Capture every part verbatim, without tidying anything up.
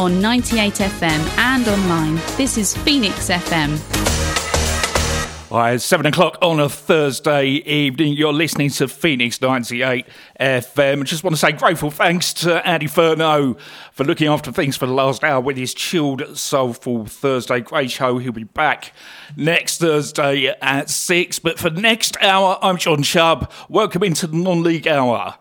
on ninety-eight F M and online. This is Phoenix F M. Hi, it's seven o'clock on a Thursday evening. You're listening to Phoenix ninety-eight F M. I just want to say grateful thanks to Andy Furneaux for looking after things for the last hour with his chilled, soulful Thursday. Great show. He'll be back next Thursday at six. But for next hour, I'm John Chubb. Welcome into the non-league hour.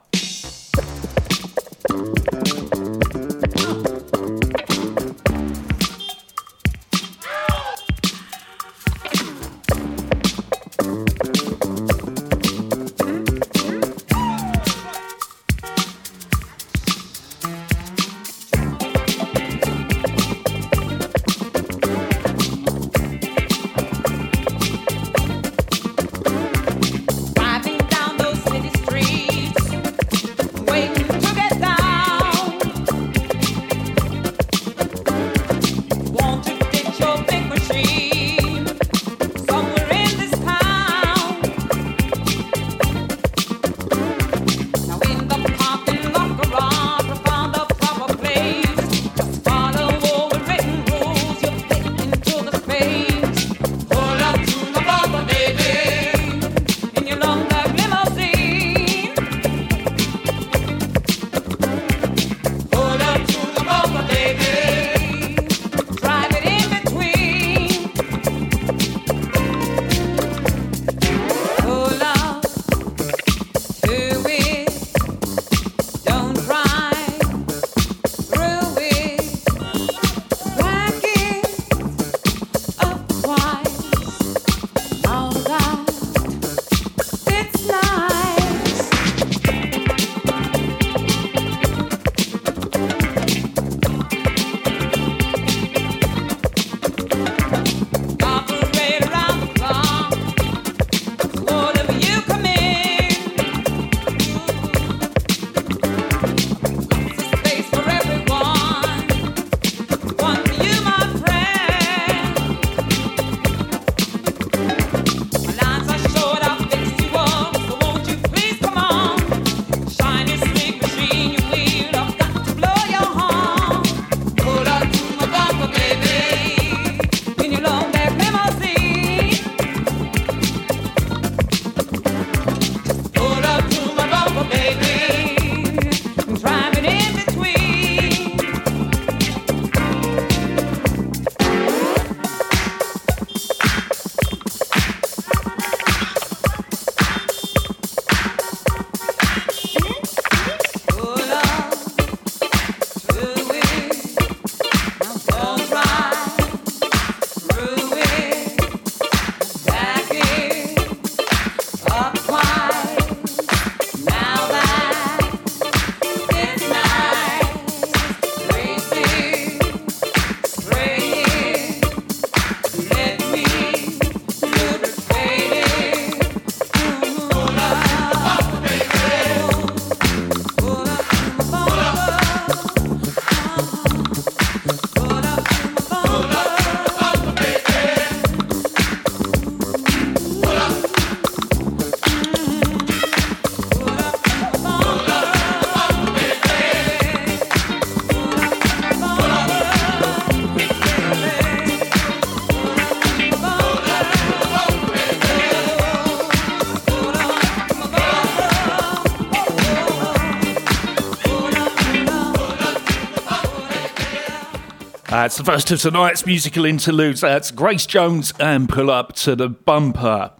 That's the first of tonight's musical interludes. That's Grace Jones and Pull Up to the Bumper.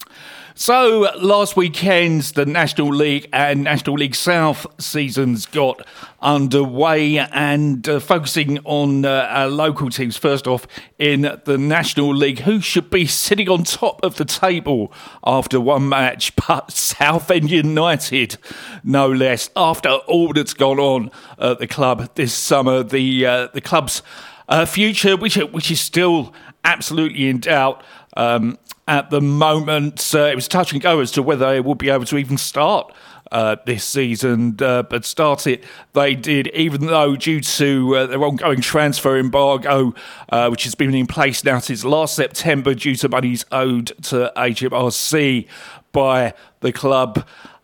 So, last weekend, the National League and National League South seasons got underway, and uh, focusing on uh, our local teams, first off, in the National League, who should be sitting on top of the table after one match, but Southend United, no less. After all that's gone on at the club this summer, the uh, the club's uh, future, which, which is still absolutely in doubt, um, at the moment, uh, it was touch and go as to whether they would be able to even start uh, this season, uh, but start it they did, even though due to uh, their ongoing transfer embargo, uh, which has been in place now since last September due to monies owed to H M R C by the club.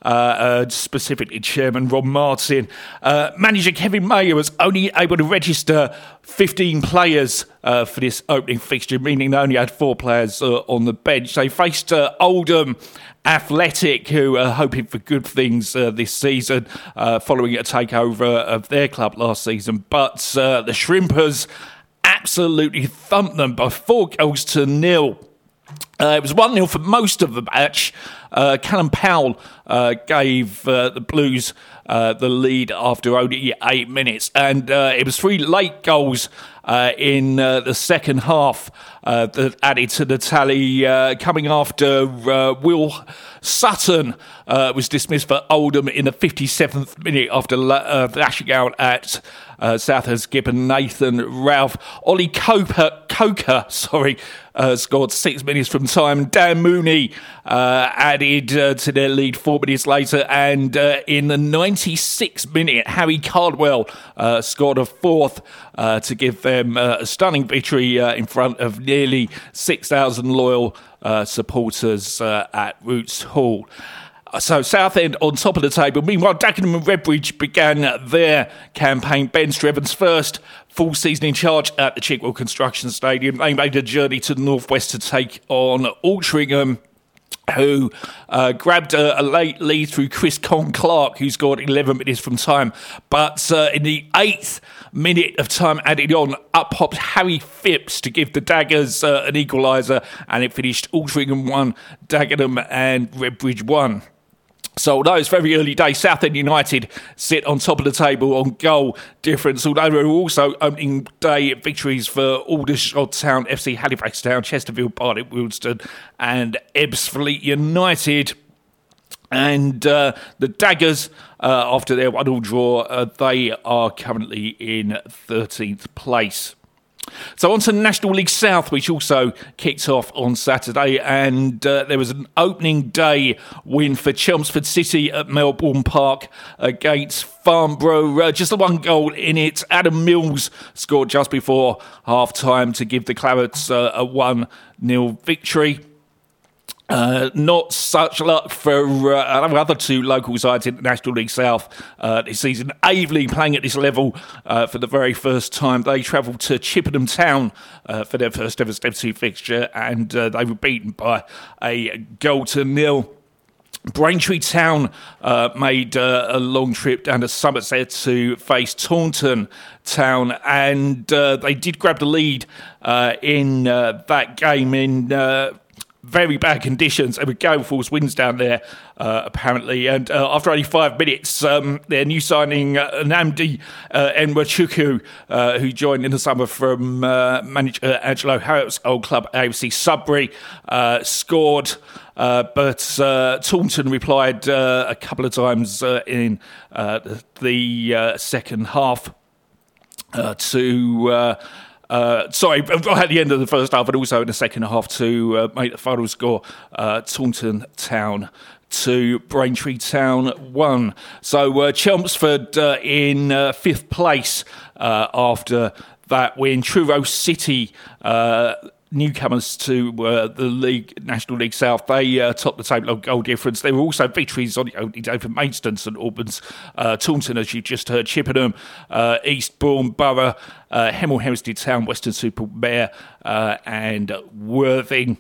uh, uh, specifically Chairman Ron Martin. Uh, manager Kevin Mayer was only able to register fifteen players uh, for this opening fixture, meaning they only had four players uh, on the bench. They faced uh, Oldham Athletic, who are hoping for good things uh, this season, uh, following a takeover of their club last season. But uh, the Shrimpers absolutely thumped them by four goals to nil. Uh, it was one nil for most of the match. Uh, Callum Powell uh, gave uh, the Blues uh, the lead after only eight minutes. And uh, it was three late goals uh, in uh, the second half uh, that added to the tally, uh, coming after uh, Will Sutton uh, was dismissed for Oldham in the fifty-seventh minute after uh, lashing out at Uh, Southers Gibbon Nathan Ralph. Ollie Coker, Coker sorry, uh, scored six minutes from time. Dan Mooney uh, added uh, to their lead four minutes later. And uh, in the ninety-sixth minute, Harry Cardwell uh, scored a fourth uh, to give them uh, a stunning victory uh, in front of nearly six thousand loyal uh, supporters uh, at Roots Hall. So Southend on top of the table. Meanwhile, Dagenham and Redbridge began their campaign. Ben Strevens' first full season in charge at the Chickwell Construction Stadium. They made a journey to the northwest to take on Altrincham, who uh, grabbed a, a late lead through Chris Con-Clark, who scored eleven minutes from time. But uh, in the eighth minute of time added on, up popped Harry Phipps to give the Daggers uh, an equaliser, and it finished Altrincham one, Dagenham and Redbridge one. So although it's very early days, Southend United sit on top of the table on goal difference, although there were also opening day victories for Aldershot Town, F C Halifax Town, Chesterfield, Barnet, Wilston and Ebbsfleet United. And uh, the Daggers, uh, after their one-all draw, uh, they are currently in thirteenth place. So on to National League South, which also kicked off on Saturday, and uh, there was an opening day win for Chelmsford City at Melbourne Park against Farnborough. Uh, just the one goal in it. Adam Mills scored just before half-time to give the Clarets uh, a one nil victory. Uh, not such luck for uh, our other two local sides in the National League South uh, this season. Aveley playing at this level uh, for the very first time. They travelled to Chippenham Town uh, for their first ever Step two fixture, and uh, they were beaten by a goal to nil. Braintree Town uh, made uh, a long trip down to Somerset to face Taunton Town, and uh, they did grab the lead uh, in uh, that game in Uh, very bad conditions. There were gale force winds down there, uh, apparently. And uh, after only five minutes, um, their new signing, uh, Nnamdi uh, Enwachukwu, uh, who joined in the summer from uh, manager Angelo Harrop's old club, A F C Sudbury, uh, scored. Uh, but uh, Taunton replied uh, a couple of times uh, in uh, the uh, second half uh, to... Uh, Uh, sorry, at the end of the first half, but also in the second half to uh, make the final score, uh, Taunton Town two, Braintree Town one. So uh, Chelmsford uh, in uh, fifth place uh, after that win. Truro City, uh, newcomers to uh, the league, National League South, they uh, topped the table on goal difference. There were also victories on the opening day for Maidstone, St Albans, uh, Taunton, as you just heard, Chippenham, uh, Eastbourne Borough, uh, Hemel Hempstead Town, Weston-super-Mare, uh, and Worthing.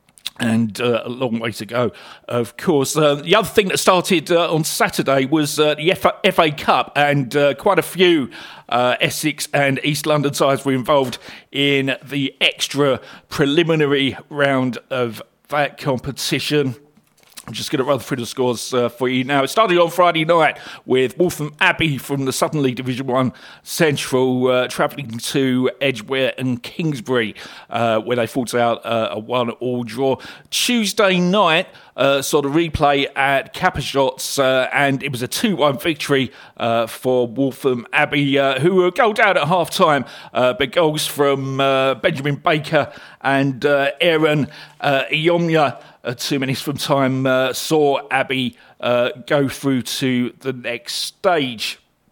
And uh, a long way to go, of course. Uh, the other thing that started uh, on Saturday was uh, the F A, F A Cup, and uh, quite a few uh, Essex and East London sides were involved in the extra preliminary round of that competition. I'm just going to run through the scores uh, for you now. It started on Friday night with Waltham Abbey from the Southern League Division one Central uh, travelling to Edgware and Kingsbury, uh, where they fought out uh, a one-all draw. Tuesday night uh, saw the replay at Cappershots, uh, and it was a two one victory uh, for Waltham Abbey, uh, who were goal down at half-time, uh, but goals from uh, Benjamin Baker and uh, Aaron uh, Iyomya, Uh, two minutes from time, uh, saw Abbey uh, go through to the next stage.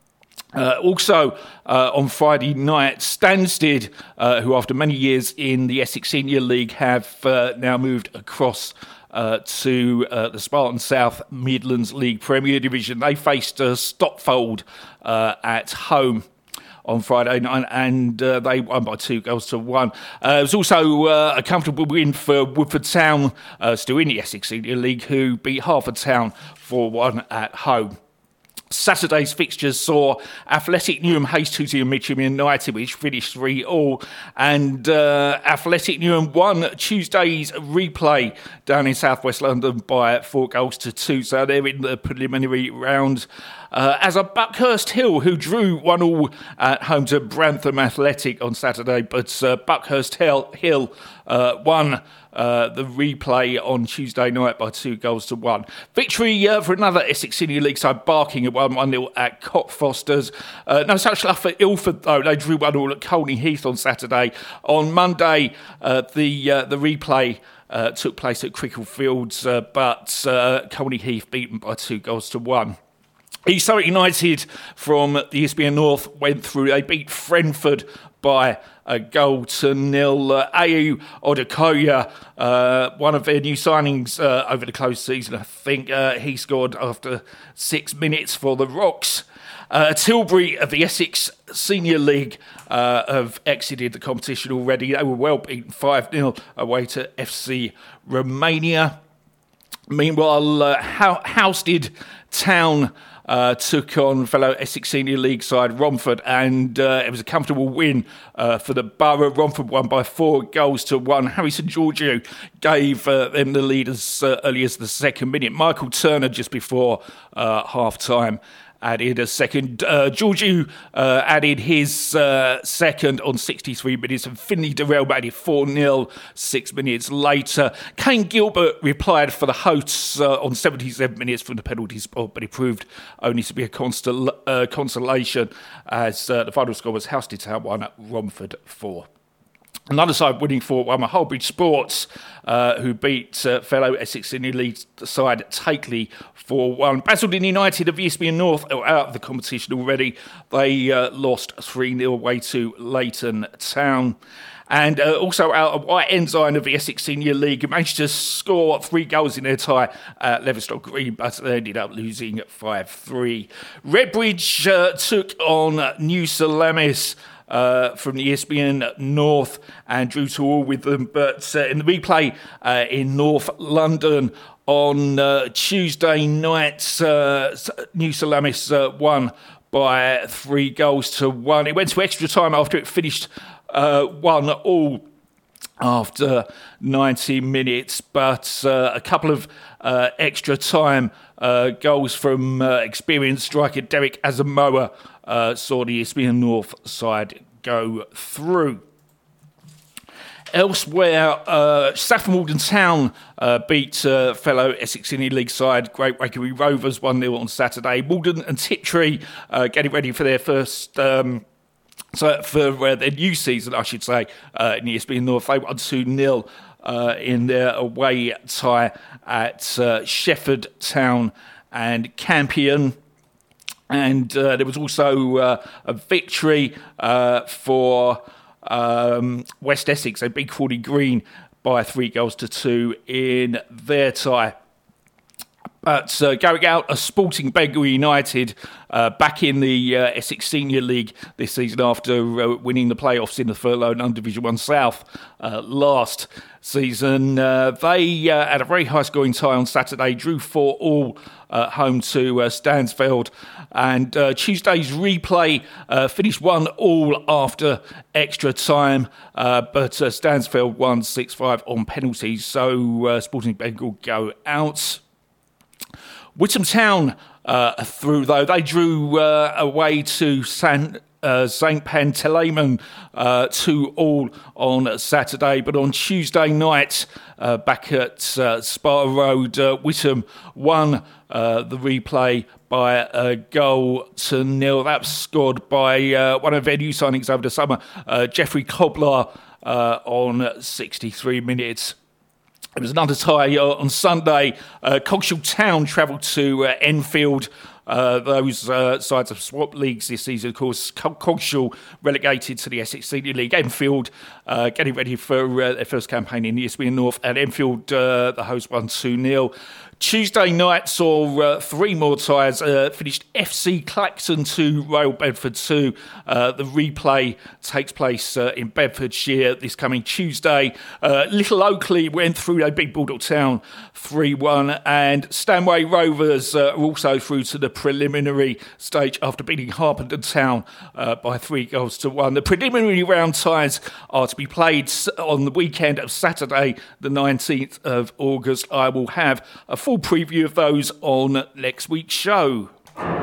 Uh, also, uh, on Friday night, Stansted, uh, who after many years in the Essex Senior League have uh, now moved across uh, to uh, the Spartan South Midlands League Premier Division. They faced uh, Stotfold uh, at home on Friday night, and uh, they won by two goals to one. Uh, it was also uh, a comfortable win for Woodford Town, uh, still in the Essex Senior League, who beat Hertford Town four one at home. Saturday's fixtures saw Athletic Newham Hayes Toosey and Mitcham United, which finished three all, and uh, Athletic Newham won Tuesday's replay down in South West London by four goals to two, so they're in the preliminary round. Uh, as a Buckhurst Hill, who drew one all at home to Brantham Athletic on Saturday, but uh, Buckhurst Hill, Hill uh, won uh, the replay on Tuesday night by two goals to one. Victory uh, for another Essex Senior League side, Barking, at one one nil at Cockfosters. Uh, no such luck for Ilford, though. They drew one all at Colney Heath on Saturday. On Monday, uh, the uh, the replay uh, took place at Cricklefields, uh, but uh, Colney Heath beaten by two goals to one. East Surrey United from the E S B N North went through. They beat Frenford by a goal to nil. Uh, Ayu Odukoya, uh, one of their new signings uh, over the close season, I think uh, he scored after six minutes for the Rocks. Uh, Tilbury of the Essex Senior League uh, have exited the competition already. They were well beaten five nil away to F C Romania. Meanwhile, uh, Housted Town Uh, took on fellow Essex Senior League side Romford, and uh, it was a comfortable win uh, for the Borough. Romford won by four goals to one. Harrison Georgiou gave uh, them the lead as uh, early as the second minute. Michael Turner just before uh, half-time added a second. Uh, Georgiou uh, added his uh, second on sixty-three minutes, and Finley Durrell made it four nil six minutes later. Kane Gilbert replied for the hosts uh, on seventy-seven minutes from the penalty spot, but it proved only to be a consol- uh, consolation as uh, the final score was Housted Town one at Romford four. Another side winning for one, Holbridge Sports, uh, who beat uh, fellow Essex Senior League side Takeley four one. Basildon United of E S B N North are out of the competition already. They uh, lost three nil away to Leighton Town. And uh, also out of White Ensign of the Essex Senior League, managed to score three goals in their tie at Leverstock Green, but they ended up losing five three. Redbridge uh, took on New Salamis Uh, from the E S B N North and drew to all with them. But uh, in the replay uh, in North London on uh, Tuesday night, uh, New Salamis uh, won by three goals to one. It went to extra time after it finished uh, one all after ninety minutes, but uh, a couple of uh, extra time uh, goals from uh, experienced striker Derek Asamoah uh, saw the E S B N North side go through. Elsewhere, uh, Saffron Walden Town uh, beat uh, fellow Essex Senior League side Great Wakery Rovers one nil on Saturday. Walden and Tiptree uh, getting ready for their first... Um, So for uh, their new season, I should say, uh, in the E S B N North, they won two nil uh, in their away tie at uh, Shefford Town and Campion. And uh, there was also uh, a victory uh, for um, West Essex. They beat Crawley Green by three goals to two in their tie. But uh, going out, a Sporting Bengal United uh, back in the uh, Essex Senior League this season after uh, winning the playoffs in the Furlough and Division one South uh, last season. Uh, they uh, had a very high-scoring tie on Saturday, drew four all uh, home to uh, Stansfeld. And uh, Tuesday's replay uh, finished one all after extra time, uh, but uh, Stansfeld won six five on penalties, so uh, Sporting Bengal go out. Whittam Town uh, through, though. They drew uh, away to San, uh, Saint Panteleimon uh, two all on Saturday. But on Tuesday night, uh, back at uh, Spa Road, uh, Whittam won uh, the replay by a goal to nil. That was scored by uh, one of their new signings over the summer, uh, Jeffrey Cobler, uh, on sixty-three minutes. It was another tie uh, on Sunday. Uh, Coggeshall Town travelled to uh, Enfield Uh, those uh, sides have swapped leagues this season. Of course, Coggeshall relegated to the Essex Senior League. Enfield uh, getting ready for uh, their first campaign in the Isthmian North. And Enfield, uh, the host, won two nil. Tuesday night saw uh, three more ties. Uh, finished F C Claxon two, Royal Bedford two. Uh, the replay takes place uh, in Bedfordshire this coming Tuesday. Uh, Little Oakley went through, they beat Baldock Town three one. And Stanway Rovers uh, are also through to the preliminary stage after beating Harpenden Town uh, by three goals to one. The preliminary round ties are to be played on the weekend of Saturday, the nineteenth of August. I will have a full preview of those on next week's show.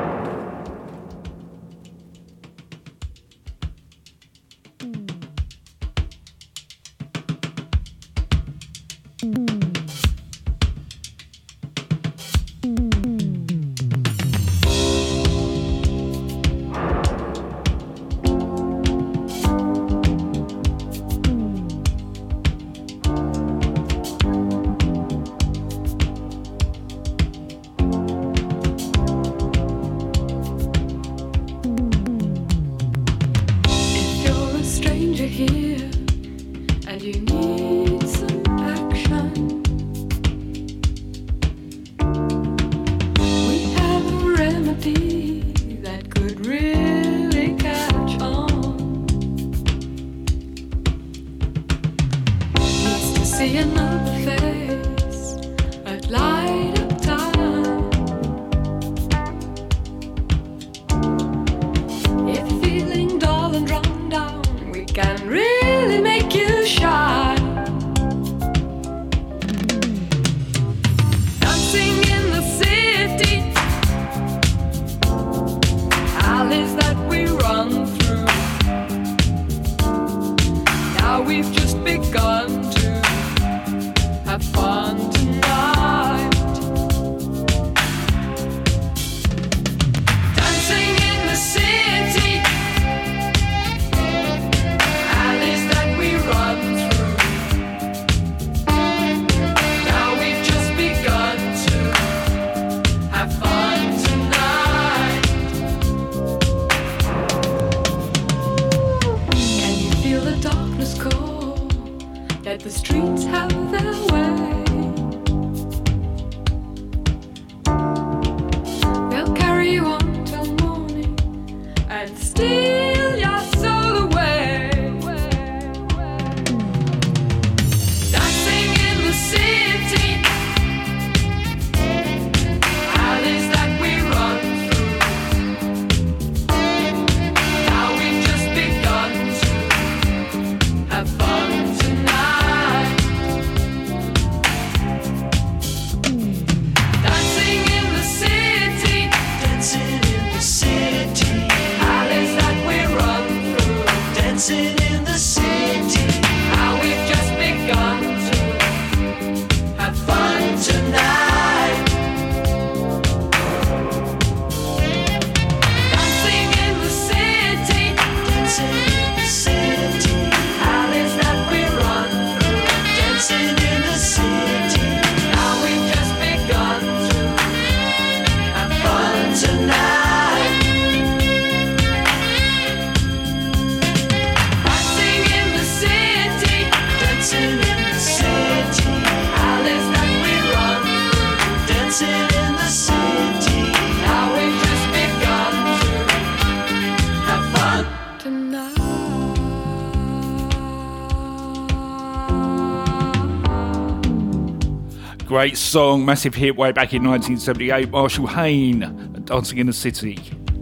Great song, massive hit way back in nineteen seventy-eight. Marshall Hayne, Dancing in the City.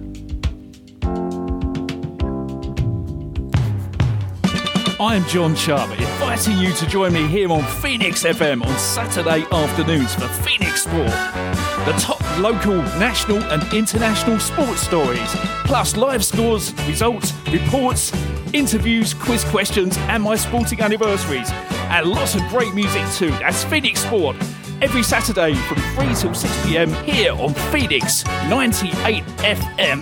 I'm John Chubb, inviting you to join me here on Phoenix F M on Saturday afternoons for Phoenix Sport. The top local, national and international sports stories, plus live scores, results, reports, interviews, quiz questions and my sporting anniversaries. And lots of great music too. That's Phoenix Sport. Every Saturday from three till six p.m. here on Phoenix ninety-eight F M.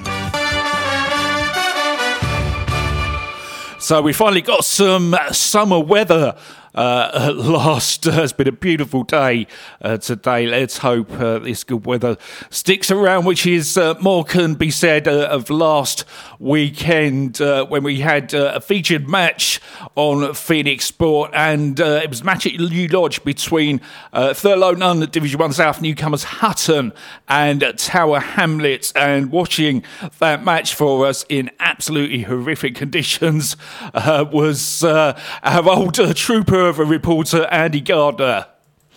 So we finally got some summer weather uh, at last. Uh, it's been a beautiful day uh, today. Let's hope uh, this good weather sticks around, which is uh, more can be said uh, of last weekend uh, when we had uh, a featured match on Phoenix Sport, and uh, it was a match at New Lodge between uh, Thurlow Nunn, Division one South newcomers Hutton and Tower Hamlets, and watching that match for us in absolutely horrific conditions uh, was uh, our old uh, trooper of a reporter, Andy Gardner.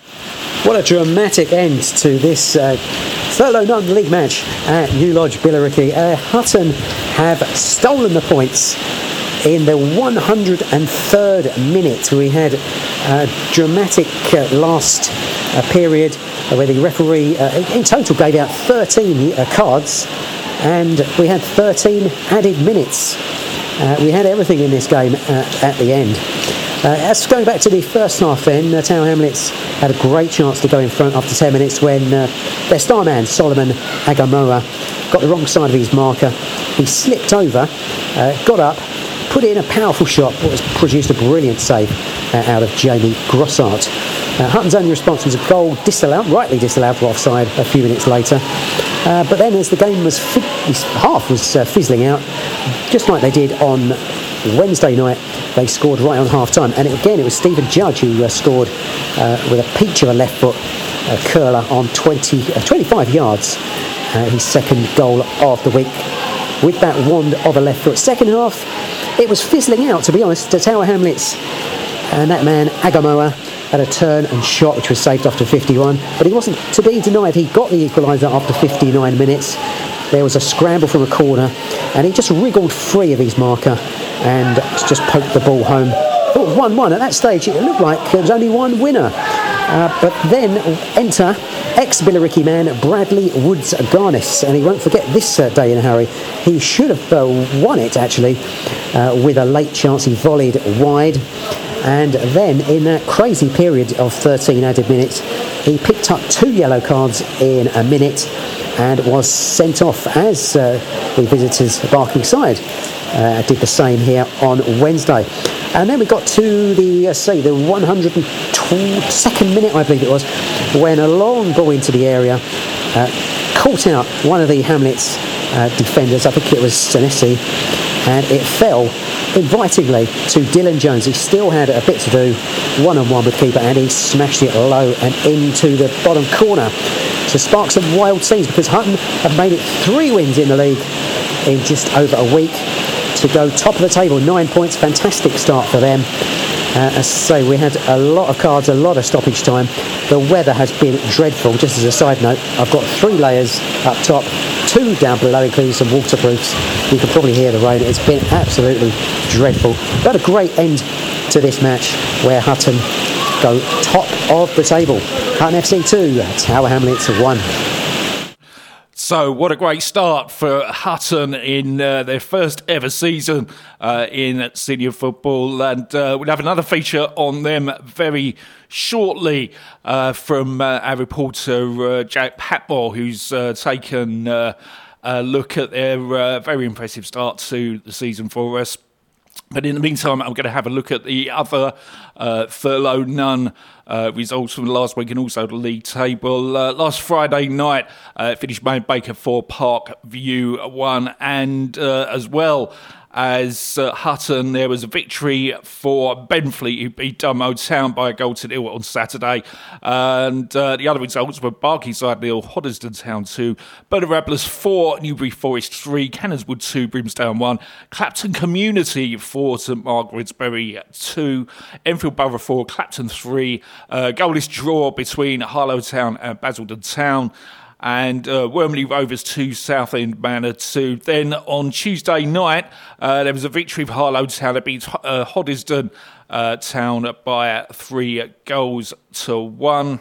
What a dramatic end to this uh, Thurlow Nunn League match at New Lodge, Billericay. Uh, Hutton have stolen the points in the one hundred third minute. We had a dramatic uh, last uh, period where the referee uh, in total gave out thirteen uh, cards, and we had thirteen added minutes. Uh, we had everything in this game uh, at the end. Uh, as going back to the first half then, uh, Tower Hamlets had a great chance to go in front after ten minutes when uh, their star man, Solomon Agamoa, got the wrong side of his marker. He slipped over, uh, got up, put in a powerful shot, what has produced a brilliant save uh, out of Jamie Grossart. Uh, Hutton's only response was a goal disallowed, rightly disallowed for offside a few minutes later. Uh, but then as the game was, fi- half was uh, fizzling out, just like they did on Wednesday night, they scored right on half-time. And again, it was Stephen Judge who uh, scored uh, with a peach of a left foot uh, curler on twenty, uh, twenty-five yards. Uh, his second goal of the week with that wand of a left foot. Second half, it was fizzling out, to be honest, to Tower Hamlets. And that man, Agamoa, had a turn and shot which was saved after fifty-one. But he wasn't to be denied. He got the equaliser after fifty-nine minutes. There was a scramble from a corner, and he just wriggled free of his marker and just poked the ball home. Oh, one one. At that stage, it looked like there was only one winner. Uh, but then enter ex-Billericay man Bradley Woods Garnis, and he won't forget this uh, day in a hurry. He should have uh, won it, actually, uh, with a late chance. He volleyed wide. And then, in that crazy period of thirteen added minutes, he picked up two yellow cards in a minute and was sent off, as uh, the visitors Barkingside uh, did the same here on Wednesday. And then we got to the, uh, say, the one hundred second minute, I believe it was, when a long ball into the area uh, caught out one of the Hamlets uh, defenders. I think it was Senesi, and it fell invitingly to Dylan Jones. He still had a bit to do one-on-one with keeper, and he smashed it low and into the bottom corner to spark some wild scenes, because Hutton have made it three wins in the league in just over a week to go top of the table. Nine points, fantastic start for them. Uh, as I say, we had a lot of cards, a lot of stoppage time. The weather has been dreadful. Just as a side note, I've got three layers up top, two down below, including some waterproofs. You can probably hear the rain. It's been absolutely dreadful. But a great end to this match where Hutton go top of the table. Hutton F C two, Tower Hamlets one. So what a great start for Hutton in uh, their first ever season uh, in senior football, and uh, we'll have another feature on them very shortly uh, from uh, our reporter uh, Jack Patmore, who's uh, taken uh, a look at their uh, very impressive start to the season for us. But in the meantime, I'm going to have a look at the other uh, Thurlow Nunn uh, results from last week, and also the league table. Uh, last Friday night, uh, finished Main Baker four, Park View one, and uh, as well as uh, Hutton, there was a victory for Benfleet, who beat Dunmow Town by a goal to nil on Saturday. And uh, the other results were Barkingside nil, Hoddesdon Town two, Burnham Ramblers four, Newbury Forest three, Cannonswood two, Brimstone one, Clapton Community four, St Margaret's-Bury two, Enfield Borough four, Clapton three, uh, goalless draw between Harlow Town and Basildon Town, and uh, Wormley Rovers two, Southend Manor two. Then on Tuesday night, uh, there was a victory for Harlow Town that beat uh, Hoddesdon uh, Town by three goals to one.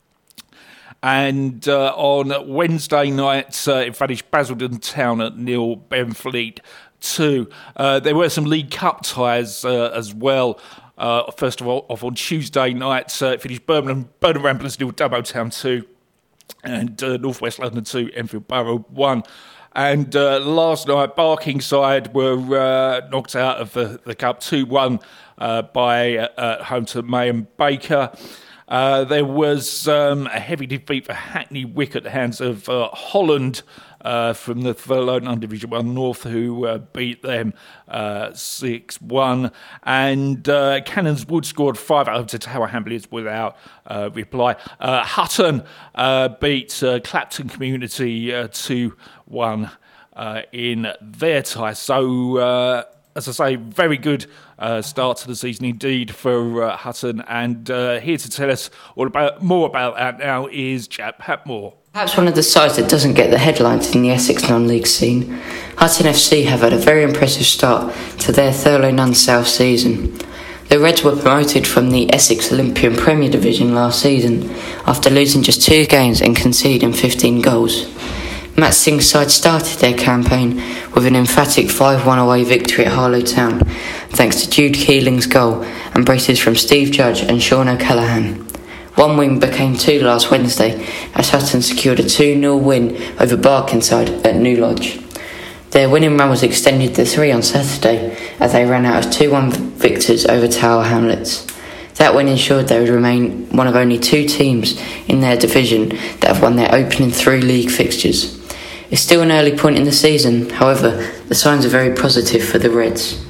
And uh, on Wednesday night, uh, it finished Basildon Town at nil, Benfleet two. Uh, there were some League Cup ties uh, as well. Uh, first of all, off on Tuesday night, uh, it finished Birmingham, Burnham Ramblers nil, Dunmow Town two. And uh, North West London two, Enfield Borough one. And uh, last night, Barkingside were uh, knocked out of the, the Cup two one uh, by uh, home to May and Baker. Uh, there was um, a heavy defeat for Hackney Wick at the hands of uh, Holland uh, from the Thurlow Division one North, who uh, beat them uh, six one. And uh, Cannons Wood scored five out to Tower Hamlets without uh, reply. Uh, Hutton uh, beat uh, Clapton Community uh, two one uh, in their tie. So, uh, as I say, very good uh, start to the season indeed for uh, Hutton. And uh, here to tell us all about more about that now is Jack Patmore. Perhaps one of the sides that doesn't get the headlines in the Essex non-league scene, Hutton F C have had a very impressive start to their Thurlow Nunn South season. The Reds were promoted from the Essex Olympian Premier Division last season after losing just two games and conceding fifteen goals. Matt Singh's side started their campaign with an emphatic five one away victory at Harlow Town, thanks to Jude Keeling's goal and braces from Steve Judge and Sean O'Callaghan. One win became two last Wednesday as Hutton secured a two nil win over Barkingside at New Lodge. Their winning run was extended to three on Saturday as they ran out as two one victors over Tower Hamlets. That win ensured they would remain one of only two teams in their division that have won their opening three league fixtures. It's still an early point in the season, however, the signs are very positive for the Reds.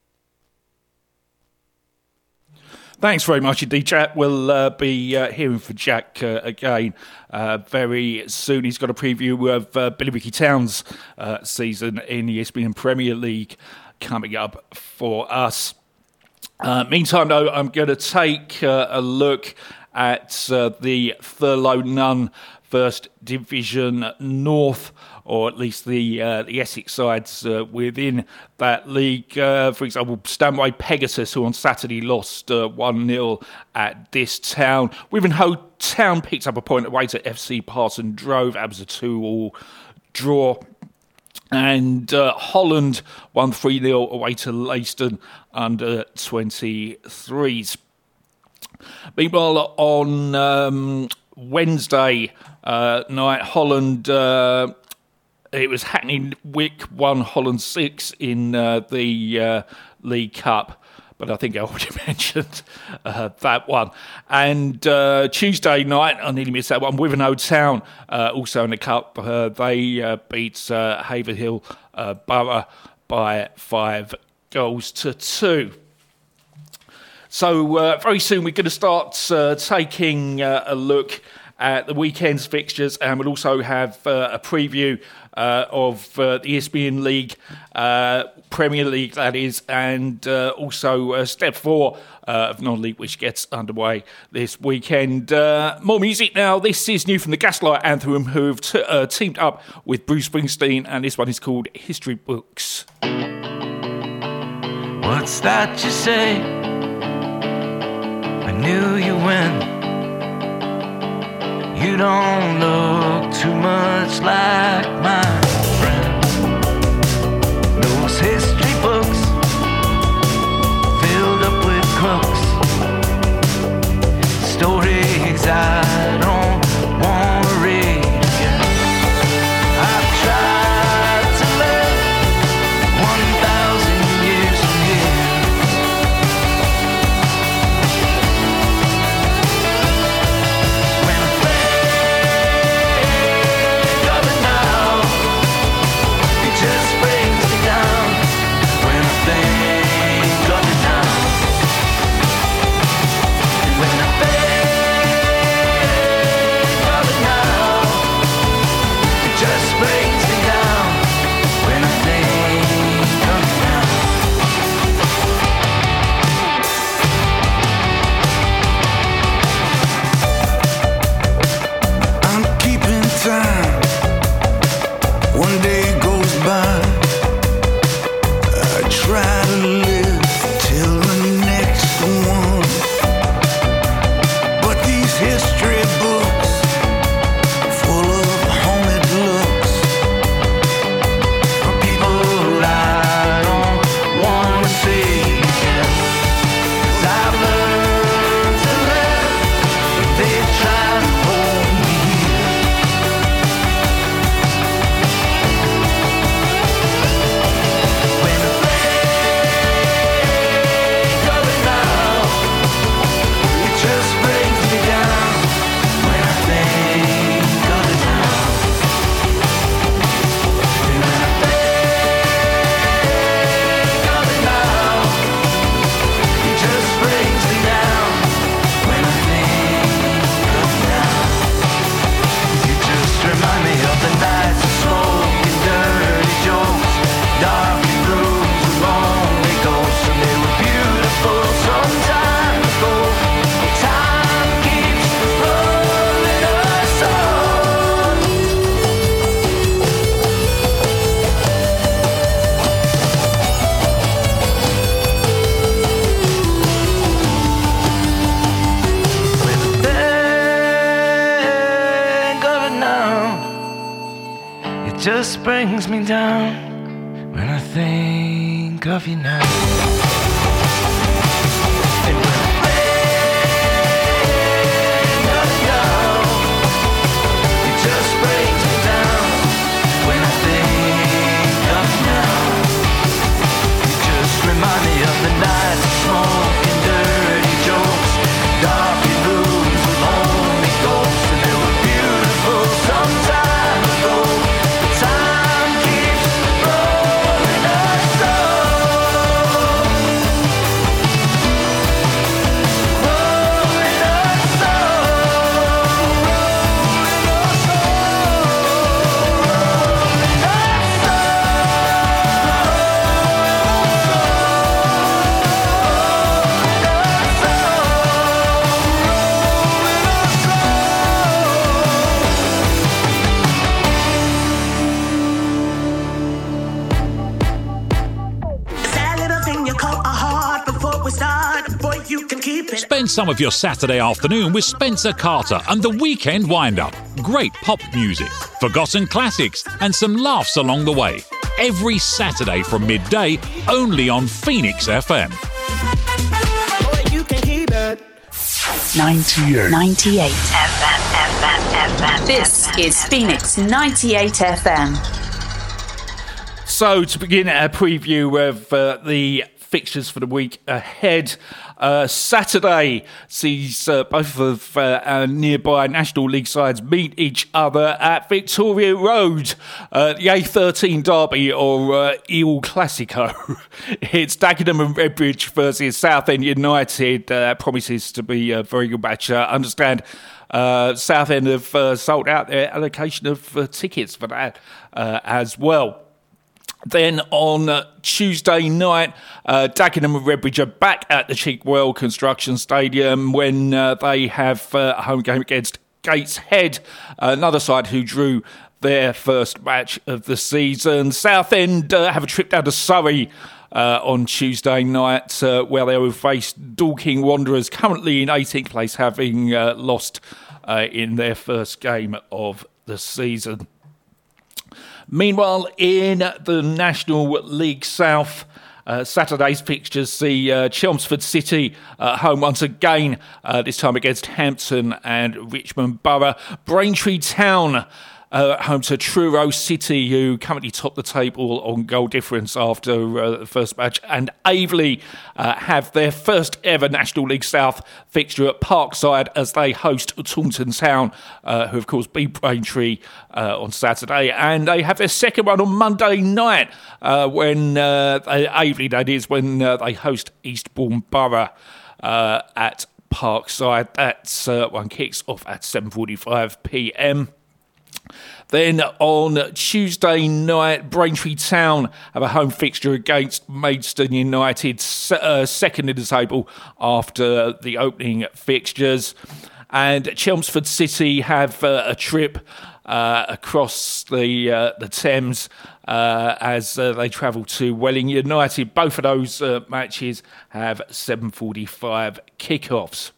Thanks very much indeed, Jack. We'll uh, be uh, hearing from Jack uh, again uh, very soon. He's got a preview of uh, Billericay Town's uh, season in the Isthmian Premier League coming up for us. Uh, meantime, though, I'm going to take uh, a look at uh, the Thurlow Nunn First Division North, or at least the uh, the Essex sides uh, within that league. Uh, for example, Stanway Pegasus, who on Saturday lost uh, one nil at this town. Wivenhoe Town picked up a point away to F C Parson Drove. That was a two all draw. And uh, Holland won three nil away to Leiston under twenty-threes. Meanwhile, on um, Wednesday uh, night, Holland, uh, it was Hackney Wick one, Holland six in uh, the uh, League Cup. But I think I already mentioned uh, that one. And uh, Tuesday night, I nearly missed that one, Wivenhoe Town, uh, also in the Cup. Uh, they uh, beat uh, Haverhill uh, Borough by five goals to two. So uh, very soon we're going to start uh, taking uh, a look at the weekend's fixtures, and we'll also have uh, a preview uh, of uh, the Isthmian League, uh, Premier League that is, and uh, also uh, Step four uh, of non-league, which gets underway this weekend. Uh, more music now. This is new from the Gaslight Anthem, who have t- uh, teamed up with Bruce Springsteen, and this one is called History Books. What's that you say? I knew you when you don't look too much like my friend. Those history books filled up with crooks, stories I don't want to read again. I've tried to live one thousand years from here. When I think of it now, just brings me down when I think of you now. And when I think of you, it just brings me down when I think of you now. You just remind me of the nights of smoke and dirty jokes, dark in rooms with lonely ghosts, and they were beautiful sometimes. Spend some of your Saturday afternoon with Spencer Carter and the Weekend Wind-Up. Great pop music, forgotten classics, and some laughs along the way. Every Saturday from midday, only on Phoenix F M. ninety-eight. ninety-eight F M, F M, F M. This is Phoenix ninety-eight F M. So, to begin our preview of uh, the fixtures for the week ahead, uh, Saturday sees uh, both of uh, our nearby National League sides meet each other at Victoria Road, uh, the A thirteen derby, or uh, Il Classico. It's Dagenham and Redbridge versus Southend United. Uh, promises to be a very good match. I uh, understand uh, Southend have uh, sold out their allocation of uh, tickets for that uh, as well. Then on uh, Tuesday night, uh, Dagenham and Redbridge are back at the Cheekwell Construction Stadium when uh, they have uh, a home game against Gateshead, another side who drew their first match of the season. Southend uh, have a trip down to Surrey uh, on Tuesday night uh, where they will face Dorking Wanderers, currently in eighteenth place, having uh, lost uh, in their first game of the season. Meanwhile, in the National League South, uh, Saturday's fixtures see uh, Chelmsford City uh, home once again, uh, this time against Hampton and Richmond Borough. Braintree Town uh, home to Truro City, who currently top the table on goal difference after uh, the first match. And Aveley uh, have their first ever National League South fixture at Parkside as they host Taunton Town, uh, who of course beat Braintree uh, on Saturday. And they have their second one on Monday night uh, when uh, they, Aveley, that is, when uh, they host Eastbourne Borough uh, at Parkside. That uh, one kicks off at seven forty-five p m. Then on Tuesday night, Braintree Town have a home fixture against Maidstone United, uh, second in the table after the opening fixtures. And Chelmsford City have uh, a trip uh, across the uh, the Thames uh, as uh, they travel to Welling United. Both of those uh, matches have seven forty-five kickoffs.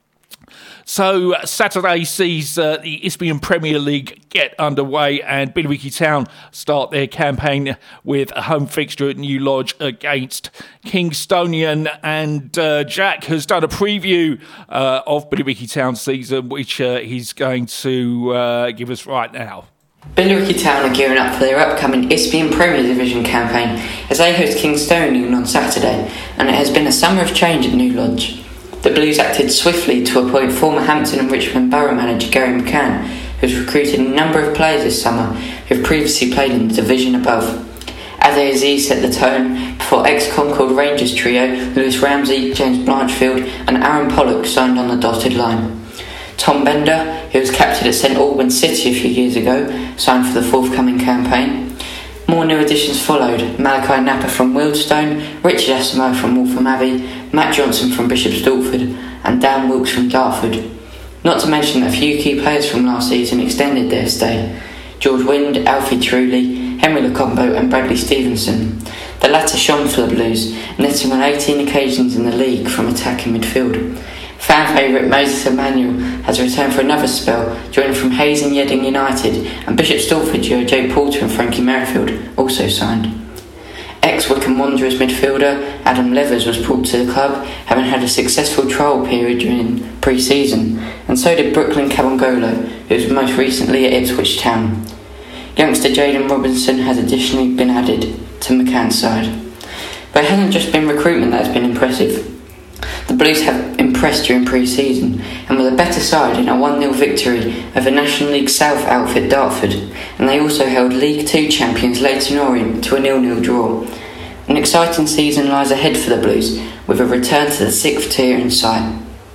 So Saturday sees uh, the Isthmian Premier League get underway and Billericay Town start their campaign with a home fixture at New Lodge against Kingstonian. And uh, Jack has done a preview uh, of Billericay Town's season, which uh, he's going to uh, give us right now. Billericay Town are gearing up for their upcoming Isthmian Premier Division campaign as they host Kingstonian on Saturday, and it has been a summer of change at New Lodge. The Blues acted swiftly to appoint former Hampton and Richmond Borough manager Gary McCann, who has recruited a number of players this summer who have previously played in the division above. Ade Aziz set the tone before ex-Concord Rangers trio Lewis Ramsey, James Blanchfield and Aaron Pollock signed on the dotted line. Tom Bender, who was captain at St Albans City a few years ago, signed for the forthcoming campaign. More new additions followed: Malachi Napa from Wealdstone, Richard Asimo from Waltham Abbey, Matt Johnson from Bishop Stortford and Dan Wilkes from Dartford. Not to mention that a few key players from last season extended their stay: George Wind, Alfie Truley, Henry Lacombo and Bradley Stevenson. The latter shone for the Blues, netting on eighteen occasions in the league from attacking midfield. Fan favourite Moses Emmanuel has returned for another spell, joining from Hayes and Yeading United, and Bishop Stortford duo Jake Porter and Frankie Merrifield also signed. Ex-Wycombe Wanderers midfielder Adam Levers was brought to the club, having had a successful trial period during pre-season, and so did Brooklyn Kabongolo, who was most recently at Ipswich Town. Youngster Jaden Robinson has additionally been added to McCann's side. But it hasn't just been recruitment that has been impressive. The Blues have impressed during pre-season and were the better side in a one nil victory over National League South outfit Dartford, and they also held League Two champions Leyton Orient to a nil nil draw. An exciting season lies ahead for the Blues, with a return to the sixth tier in sight.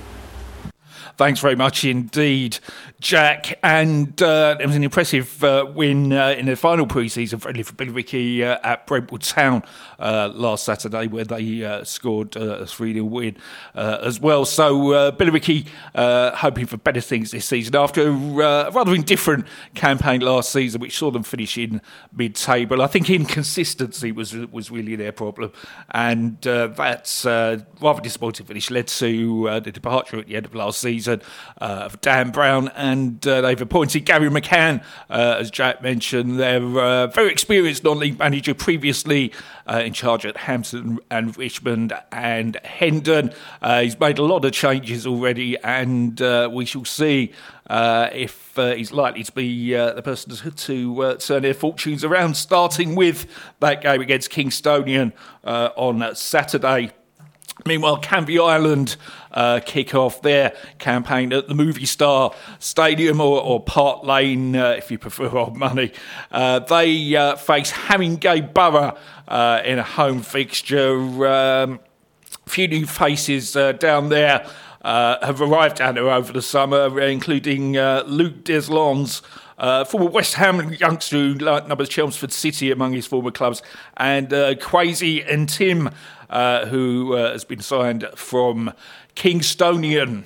Thanks very much indeed, Jack. And uh, it was an impressive uh, win uh, in the final pre-season friendly for Billericay uh, at Brentwood Town uh, last Saturday, where they uh, scored uh, a three nil win uh, as well. So uh, Billericay uh, hoping for better things this season after uh, a rather indifferent campaign last season, which saw them finish in mid-table. I think inconsistency was was really their problem, and uh, that's uh, rather disappointing finish led to uh, the departure at the end of last season Uh, of Dan Brown, and uh, they've appointed Gary McCann, uh, as Jack mentioned. They're uh, very experienced non-league manager, previously uh, in charge at Hampton and Richmond and Hendon. Uh, he's made a lot of changes already, and uh, we shall see uh, if uh, he's likely to be uh, the person to, to uh, turn their fortunes around, starting with that game against Kingstonian uh, on Saturday. Meanwhile, Canvey Island uh, kick off their campaign at the Movie Star Stadium, or, or Park Lane, uh, if you prefer old money. Uh, they uh, face Haringey Borough uh, in a home fixture. Um, a few new faces uh, down there uh, have arrived down there over the summer, including uh, Luke Deslons, Uh, former West Ham youngster who numbers Chelmsford City among his former clubs, and uh, Kwesi and Tim, uh, who uh, has been signed from Kingstonian.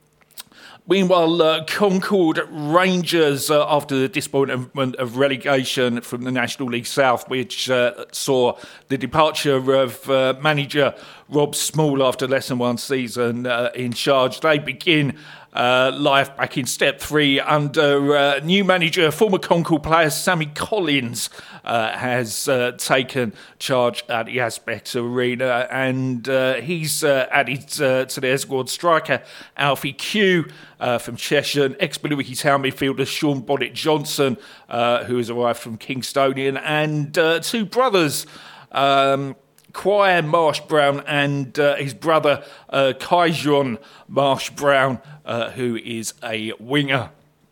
Meanwhile, uh, Concord Rangers, uh, after the disappointment of relegation from the National League South, which uh, saw the departure of uh, manager Rob Small after less than one season uh, in charge, they begin uh, life back in step three under uh, new manager, former Concord player Sammy Collins, uh, has uh, taken charge at the Aspect Arena, and uh, he's uh, added uh, to their squad striker Alfie Q uh, from Cheshire, ex-Billericay Town midfielder Sean Bonnet Johnson, uh, who has arrived from Kingstonian, and uh, two brothers, um, Quire Marsh Brown and uh, his brother uh, Kaijon Marsh Brown, uh, who is a winger.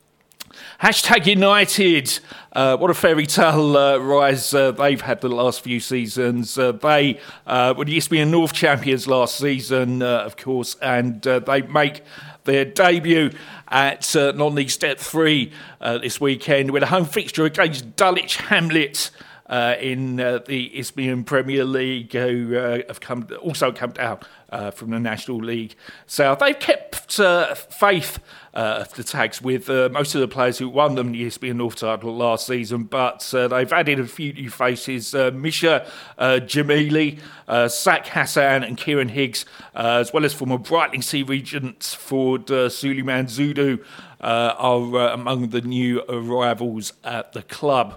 Hashtag United, uh, what a fairy tale uh, rise uh, they've had the last few seasons. Uh, they uh, were the Isthmian North champions last season, uh, of course, and uh, they make their debut at uh, non-league step three uh, this weekend with a home fixture against Dulwich Hamlet uh, in uh, the Isthmian Premier League, who uh, have come also come down uh, from the National League South. They've kept uh, faith uh, of the tags with uh, most of the players who won them the Isthmian North title last season, but uh, they've added a few new faces. Uh, Misha uh, Jamili, uh, Sak Hassan and Kieran Higgs, uh, as well as former Brightling Sea Regents Ford uh, Suleiman Zudu, uh, are uh, among the new arrivals at the club,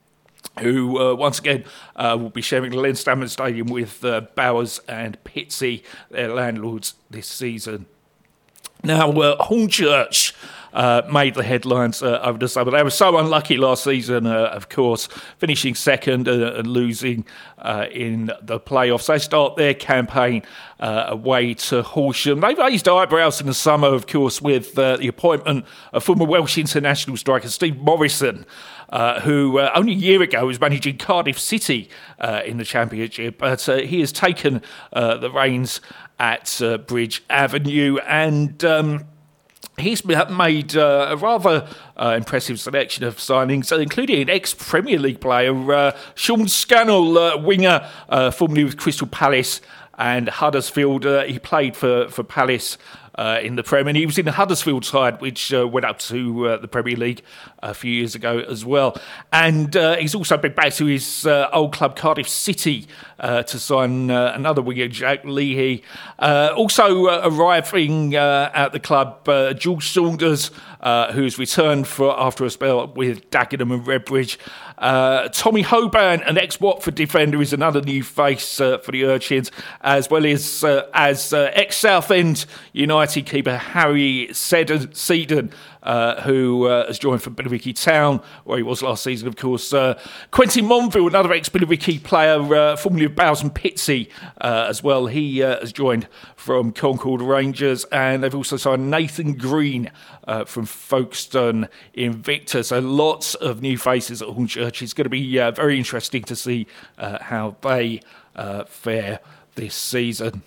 who uh, once again uh, will be sharing the Len Stanman Stadium with uh, Bowers and Pitsea, their landlords, this season. Now, uh, Hornchurch uh, made the headlines uh, over the summer. They were so unlucky last season, uh, of course, finishing second uh, and losing uh, in the playoffs. They start their campaign uh, away to Horsham. They raised eyebrows in the summer, of course, with uh, the appointment of former Welsh international striker Steve Morrison, Uh, who uh, only a year ago was managing Cardiff City uh, in the Championship, but uh, he has taken uh, the reins at uh, Bridge Avenue, and um, he's made uh, a rather uh, impressive selection of signings, including an ex-Premier League player, uh, Sean Scannell, uh, winger, uh, formerly with Crystal Palace and Huddersfield. Uh, he played for, for Palace uh, in the Prem, and he was in the Huddersfield side, which uh, went up to uh, the Premier League a few years ago as well. And uh, he's also been back to his uh, old club, Cardiff City, uh, to sign uh, another winger, Jack Leahy. Uh, also uh, arriving uh, at the club, uh, George Saunders, uh, who's returned for after a spell with Dagenham and Redbridge. Uh, Tommy Hoban, an ex-Watford defender, is another new face uh, for the Urchins, as well as uh, as uh, ex-Southend United keeper Harry Seddon, uh, who uh, has joined from Billericay Town, where he was last season, of course. Uh, Quentin Monville, another ex-Billericay player, uh, formerly of Bowes and Pitsea, uh, as well. He uh, has joined from Concord Rangers, and they've also signed Nathan Green uh, from Folkestone Invicta. So lots of new faces at Hornchurch. It's going to be uh, very interesting to see uh, how they uh, fare this season.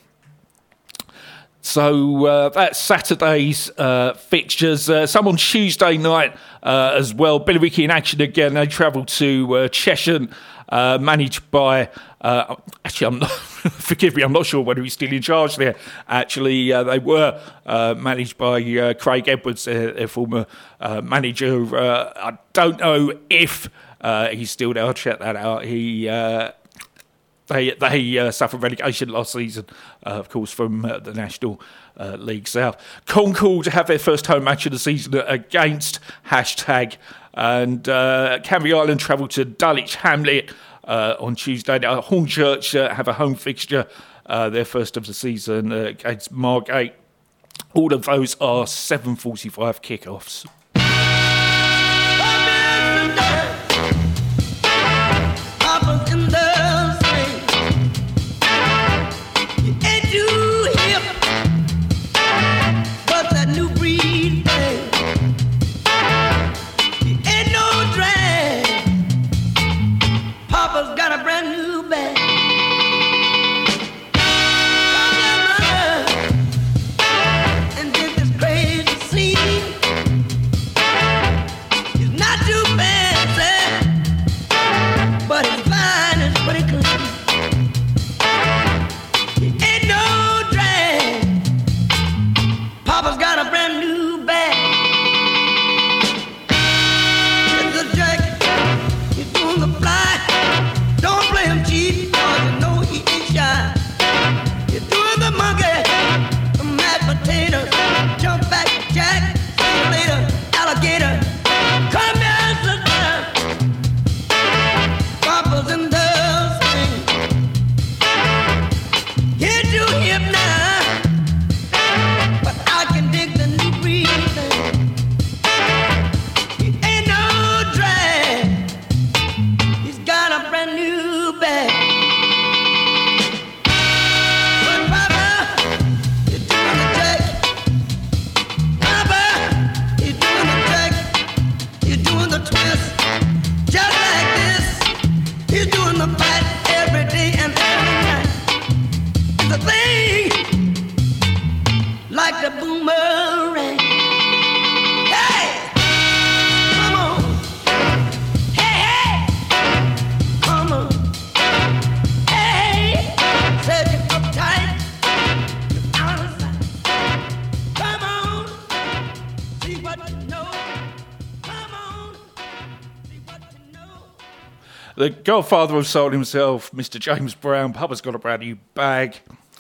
So uh, that's Saturday's uh, fixtures. Uh, some on Tuesday night uh, as well. Billericay in action again. They travel to uh, Cheshire, uh, managed by... Uh, actually, I'm not, forgive me, I'm not sure whether he's still in charge there. Actually, uh, they were uh, managed by uh, Craig Edwards, their, their former uh, manager. Uh, I don't know if uh, he's still there. I'll check that out. He... Uh, They they uh, suffered relegation last season, uh, of course, from uh, the National uh, League South. Concord have their first home match of the season against Hashtag, and uh, Canvey Island travel to Dulwich Hamlet uh, on Tuesday. Now, Hornchurch uh, have a home fixture, uh, their first of the season, uh, against Margate. All of those are seven forty-five kickoffs. The godfather of soul himself, Mister James Brown, Papa's got a brand new bag.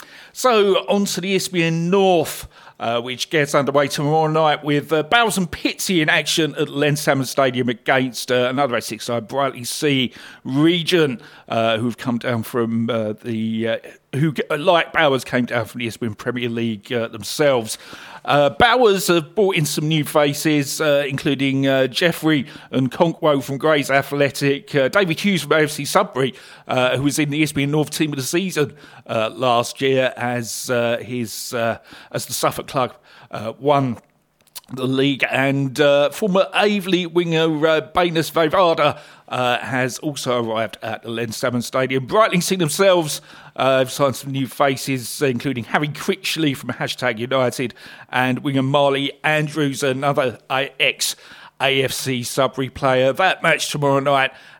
So, on to the Isthmian North, uh, which gets underway tomorrow night with uh, Bowes and Pitsea in action at Lenshammon Stadium against uh, another Essex side, Brightly Sea Region, uh, who've come down from uh, the... Uh, who, like Bowers, came down from the Isthmian Premier League uh, themselves. Uh, Bowers have brought in some new faces, uh, including uh, Jeffrey and Conquo from Grays Athletic, uh, David Hughes from A F C Sudbury, uh, who was in the Isthmian North team of the season uh, last year as uh, his uh, as the Suffolk club uh, won the league, and uh, former Aveley winger uh, Banus Vavada uh, has also arrived at the Lenshammon Stadium. Brightling Sea themselves uh, have signed some new faces, including Harry Critchley from Hashtag United and winger Marley Andrews, another ex A F C Sudbury player. That match tomorrow night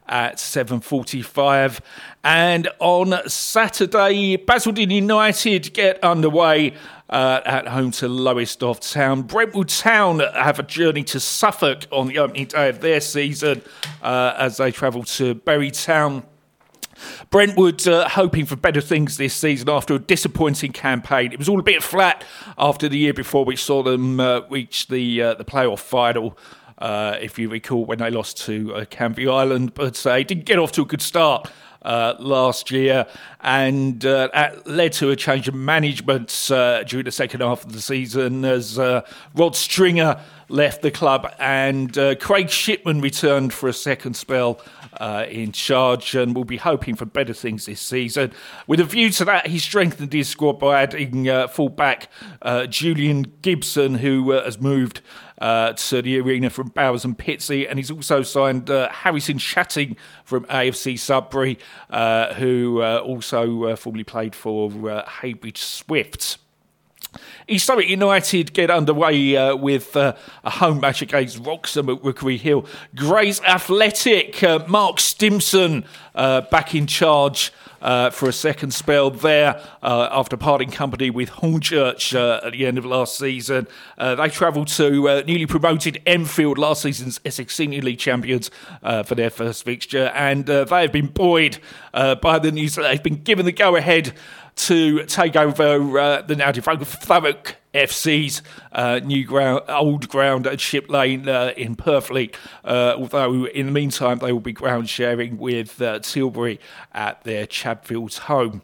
at seven forty-five. And on Saturday, Basildon United get underway uh, at home to Lowestoft Town. Brentwood Town have a journey to Suffolk on the opening day of their season uh, as they travel to Bury Town. Brentwood uh, hoping for better things this season after a disappointing campaign. It was all a bit flat after the year before, which saw them uh, reach the uh, the playoff final, uh, if you recall, when they lost to uh, Canvey Island. But uh, they didn't get off to a good start uh, last year, and uh, that led to a change of management uh, during the second half of the season as uh, Rod Stringer left the club and uh, Craig Shipman returned for a second spell Uh, in charge, and will be hoping for better things this season. With a view to that, he strengthened his squad by adding uh, full-back uh, Julian Gibson, who uh, has moved uh, to the arena from Bowers and Pitsea, and he's also signed uh, Harrison Chatting from A F C Sudbury, uh, who uh, also uh, formerly played for uh, Heybridge Swifts. East Suffolk United get underway uh, with uh, a home match against Wroxham at Rookery Hill. Grays Athletic, uh, Mark Stimson uh, back in charge uh, for a second spell there uh, after parting company with Hornchurch uh, at the end of last season. Uh, they travelled to uh, newly promoted Enfield, last season's Essex Senior League champions, uh, for their first fixture, and uh, they have been buoyed uh, by the news that they've been given the go-ahead to take over uh, the now defunct Thurrock F C's uh, new ground, old ground at Ship Lane uh, in Purfleet, uh, although in the meantime they will be ground sharing with uh, Tilbury at their Chabfields home.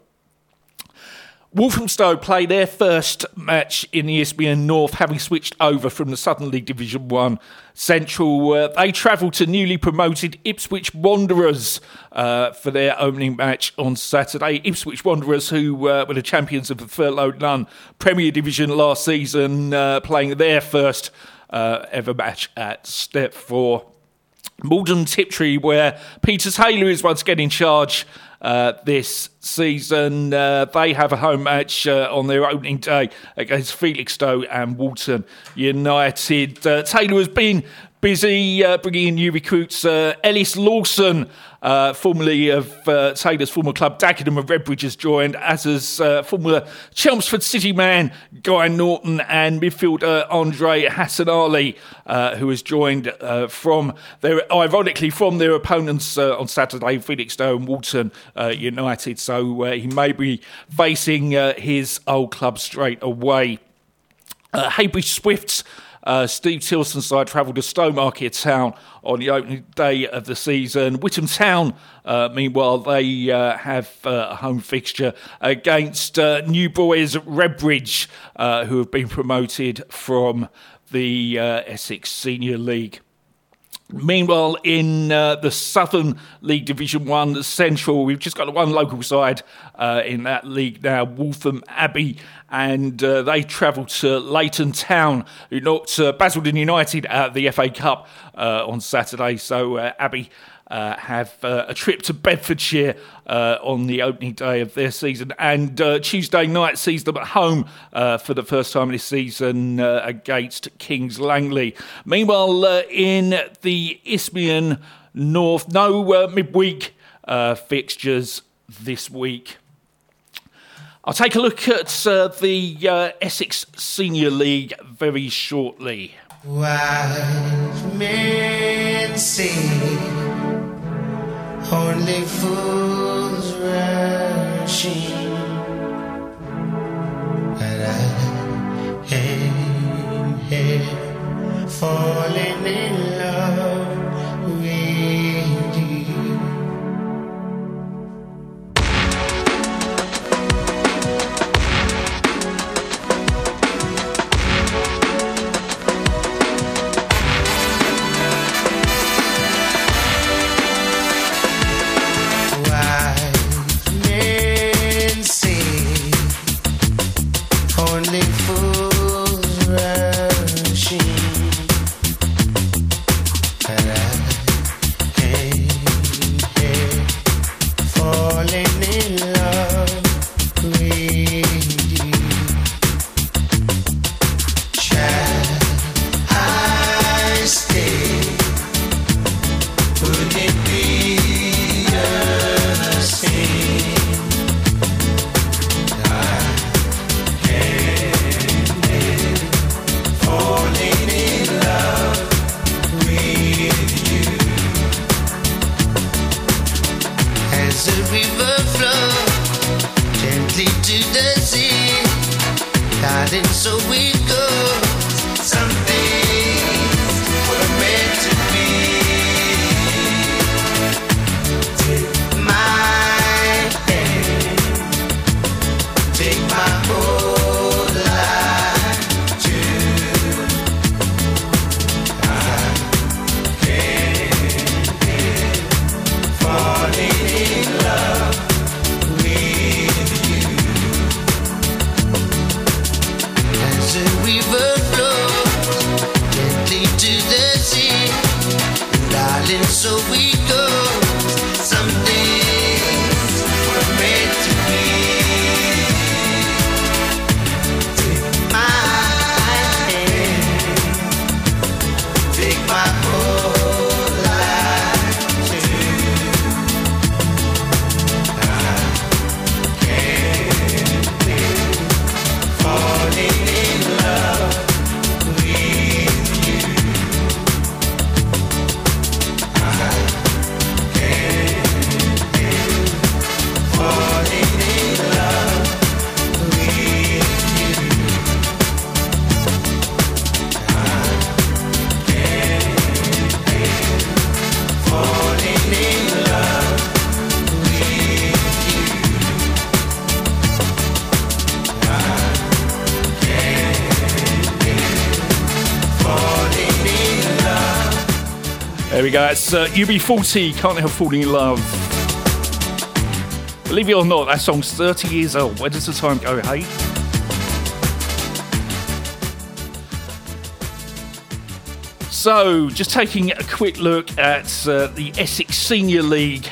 Walthamstow play their first match in the Isthmian North, having switched over from the Southern League Division one Central. Uh, they travel to newly promoted Ipswich Wanderers uh, for their opening match on Saturday. Ipswich Wanderers, who uh, were the champions of the Thurlow Nunn Premier Division last season, uh, playing their first uh, ever match at Step four. Malden Tiptree, where Peter Taylor is once again in charge uh, this season. Uh, they have a home match uh, on their opening day against Felixstowe and Walton United. Uh, Taylor has been busy uh, bringing in new recruits. Uh, Ellis Lawson, uh, formerly of uh, Taylor's former club Dagenham and Redbridge, has joined, as has uh, former Chelmsford City man Guy Norton and midfielder Andre Hassan Ali, uh, who has joined uh, from their, ironically, from their opponents uh, on Saturday, Felixstowe and Walton uh, United. So uh, he may be facing uh, his old club straight away. Uh, Heybridge Swifts, Uh, Steve Tilson's side travelled to Stowmarket Town on the opening day of the season. Whittam Town, uh, meanwhile, they uh, have uh, a home fixture against uh, New Boys Redbridge, uh, who have been promoted from the uh, Essex Senior League. Meanwhile, in uh, the Southern League Division one Central, we've just got the one local side uh, in that league now, Waltham Abbey, and uh, they travel to Leighton Town, who knocked uh, Basildon United out of the F A Cup uh, on Saturday. So uh, Abbey uh, have uh, a trip to Bedfordshire uh, on the opening day of their season, and uh, Tuesday night sees them at home uh, for the first time this season uh, against Kings Langley. Meanwhile, uh, in the Isthmian North, no uh, midweek uh, fixtures this week. I'll take a look at uh, the uh, Essex Senior League very shortly. Wise men say only fools rush in, but I am here falling in love with you. Would it be as the river flows gently to the sea. Darling, so it goes. Some things were meant to be. Take my hand, take my whole life too. I can't help falling in love with you. As the river flows gently to the sea, darling, so we go. Some things were meant to be. Take my hand, take my whole life too. I can't help falling in love with you. I can't help falling in love with you. I can't help falling in love with you. Falling in love. There we go. It's uh, U B forty, Can't Help Falling in Love. Believe it or not, that song's thirty years old. Where does the time go, hey? So, just taking a quick look at uh, the Essex Senior League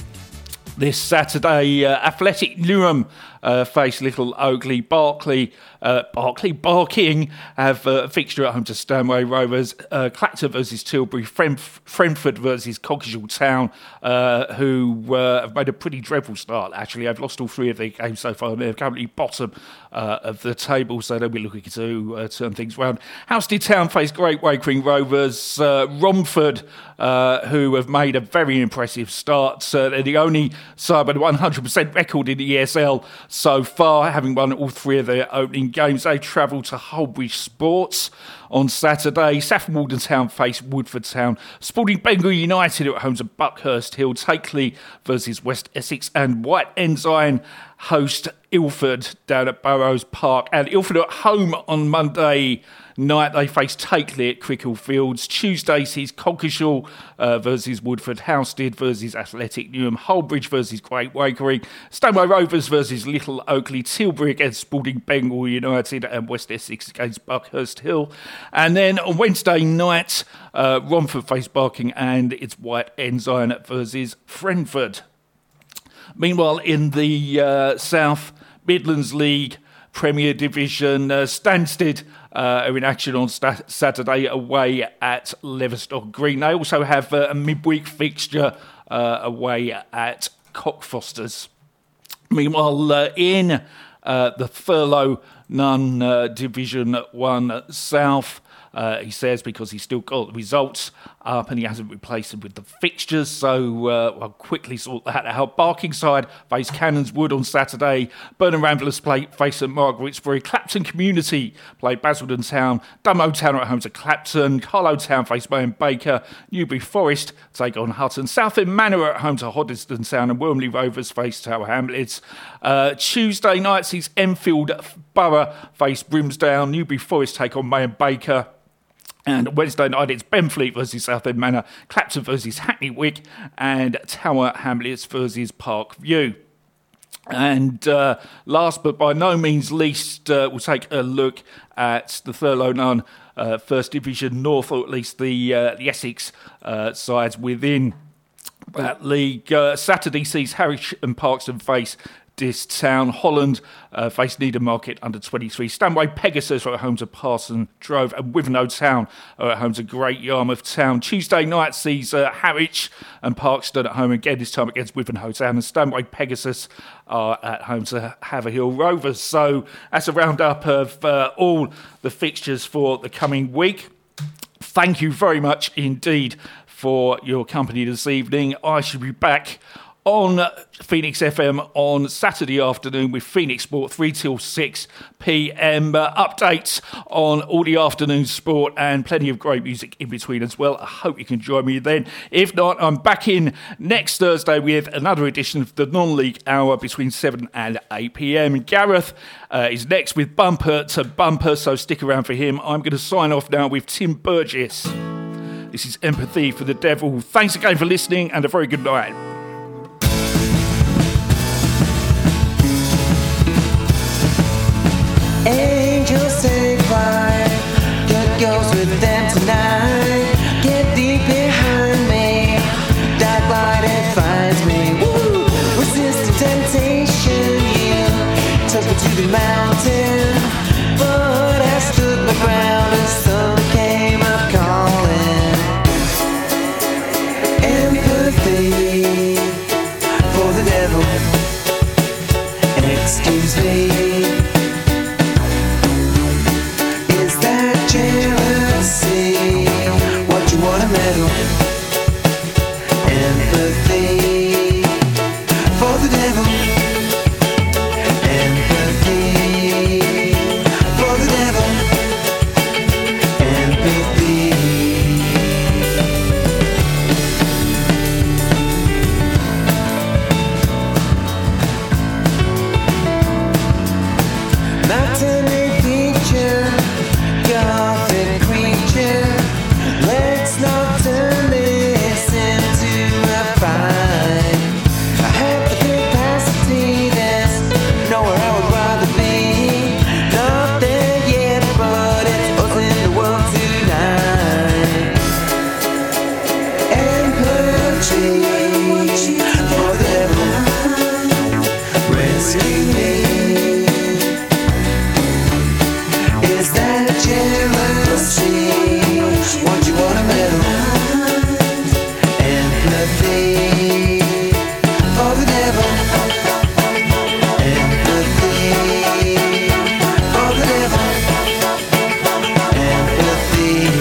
this Saturday. Uh, Athletic Newham uh, face Little Oakley. Barclay, uh, Barclay Barking have uh, a fixture at home to Stanway Rovers. Uh, Clacton versus Tilbury. Frenf- Frenford versus Coggeshall Town, uh, who uh, have made a pretty dreadful start, actually. They've lost all three of their games so far. They're currently bottom uh, of the table, so they'll be looking to uh, turn things around. Housestead Town face Great Wakering Rovers. Uh, Romford, uh, who have made a very impressive start. Uh, they're the only side with a one hundred percent record in the E S L so far, having won all three of their opening games. They travel to Holbridge Sports on Saturday. Saffron Walden Town face Woodford Town. Sporting Bengal United at home to Buckhurst Hill. Takeley versus West Essex, and White Ensign host Ilford down at Burrows Park. And Ilford at home on Monday night. They face Takeley at Crickle Fields. Tuesday sees Coggeshall uh, versus Woodford. Housestead versus Athletic Newham. Holbridge versus Great Wakering. Stanway Rovers versus Little Oakley. Tilbury against Sporting Bengal United, and West Essex against Buckhurst Hill. And then on Wednesday night, uh, Romford face Barking, and it's White Ensign versus Frenford. Meanwhile, in the uh, South Midlands League Premier Division, uh, Stansted uh, are in action on sta- Saturday away at Leverstock Green. They also have uh, a midweek fixture uh, away at Cockfosters. Meanwhile, uh, in uh, the Furlough None uh, Division one South, Uh, he says because he's still got the results up and he hasn't replaced them with the fixtures, so uh, I'll quickly sort that out. Barkingside face Cannons Wood on Saturday. Burnham Ramblers play face St Margaretsbury. Clapton Community play Basildon Town. Dunmow Town are at home to Clapton. Carlow Town face May and Baker. Newbury Forest take on Hutton. Southend Manor are at home to Hoddesdon Town, and Wormley Rovers face Tower Hamlets. Uh, Tuesday night sees Enfield Borough face Brimsdown. Newbury Forest take on May and Baker. And Wednesday night, it's Benfleet versus Southend Manor, Clapton versus Hackney Wick, and Tower Hamlets versus Park View. And uh, last but by no means least, uh, we'll take a look at the Thurlow Nunn uh, First Division North, or at least the, uh, the Essex uh, sides within that league. Uh, Saturday sees Harwich and Parkston face Dis Town. Holland uh, face Needham Market under twenty-three. Stanway Pegasus are at home to Parson Drove, and Wivenhoe Town are at home to Great Yarmouth Town. Tuesday night sees uh, Harwich and Parkston at home again, this time against Wivenhoe Town, and Stanway Pegasus are at home to Haverhill Rovers. So that's a roundup of uh, all the fixtures for the coming week. Thank you very much indeed for your company this evening. I shall be back on Phoenix F M on Saturday afternoon with Phoenix Sport, three till six p.m. Uh, updates on all the afternoon sport and plenty of great music in between as well. I hope you can join me then. If not, I'm back in next Thursday with another edition of the non-league hour between seven and eight p.m. Gareth uh, is next with Bumper to Bumper, so stick around for him. I'm going to sign off now with Tim Burgess. This is Empathy for the Devil. Thanks again for listening and a very good night. Angels say fly, good girls with them tonight. Get deep behind me, dark light it finds me. Woo! Resisting temptation, you took me to the mountain, but I stood my ground and sun came up calling. Empathy for the devil. Excuse me. Jealousy, what you wanna meddle? Empathy for the devil. Empathy for the devil. Empathy. Matinee feature, gothic creature. Let's not listen to a fight. I have the capacity, there's nowhere I would rather be. Not there yet, but it's us in the world tonight. Empathy for the devil. Rescue me. Is that jealousy? What you wanna meddle? Empathy for the devil. Empathy for the devil. Empathy.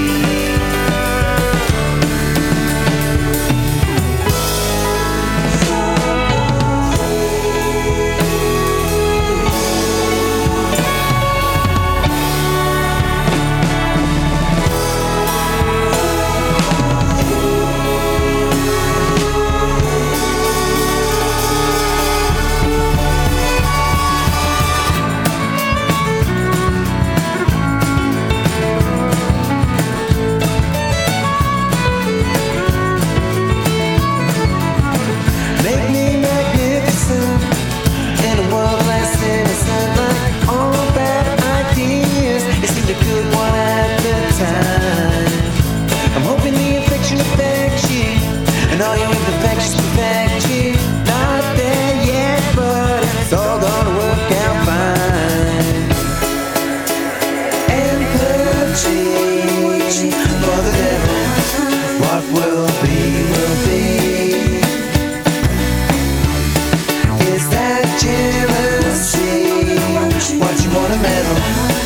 Make me magnificent in a world less innocent. Like all bad ideas, it seemed a good one at the time. I'm hoping the infection affects you, and all your imperfections perfect you. Not there yet, but it's all gonna work out fine. Empathy for the devil. What will be, will be. Is that jealousy? What you wanna meddle?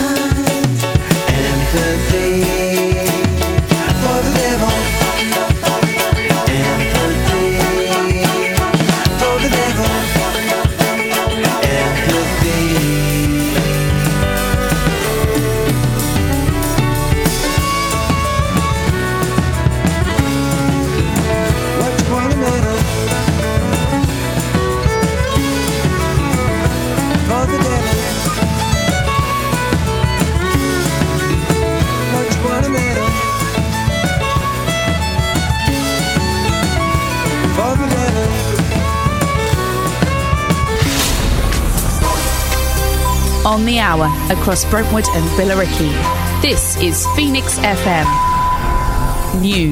Empathy for the devil. Empathy for the devil. Empathy. What you wanna meddle? For the devil. What you wanna meddle? For the devil. On the hour across Brentwood and Billericay. This is Phoenix F M. News.